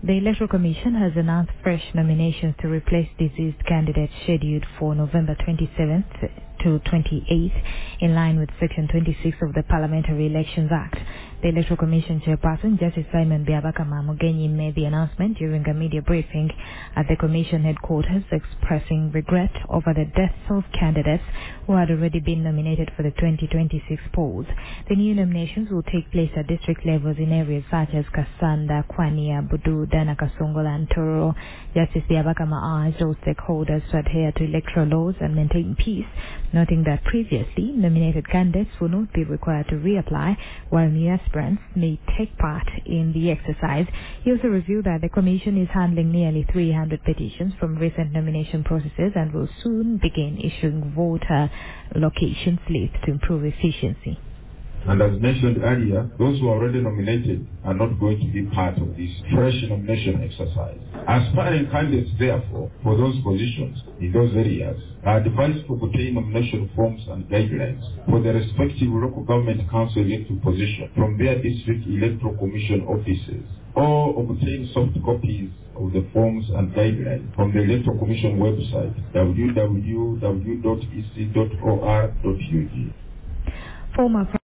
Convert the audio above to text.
The Electoral Commission has announced fresh nominations to replace deceased candidates scheduled for November 27th to 28th, in line with Section 26 of the Parliamentary Elections Act. The Electoral Commission chairperson, Justice Simon Biabaka Mamugenyi, made the announcement during a media briefing at the Commission headquarters, expressing regret over the deaths of candidates who had already been nominated for the 2026 polls. The new nominations will take place at district levels in areas such as Kasanda, Kwania, Budu, Dana, Kasongola, and Toro. Justice Biabakama urged all stakeholders to adhere to electoral laws and maintain peace, noting that previously nominated candidates will not be required to reapply, while new aspirants may take part in the exercise. He also revealed that the Commission is handling nearly 300 petitions from recent nomination processes and will soon begin issuing voter location slips to improve efficiency. And as mentioned earlier, those who are already nominated are not going to be part of this fresh nomination exercise. Aspiring candidates, therefore, for those positions in those areas are advised to obtain nomination forms and guidelines for the respective local government council elected position from their district electoral commission offices, or obtain soft copies of the forms and guidelines from the Electoral Commission website, www.ec.or.ug. Former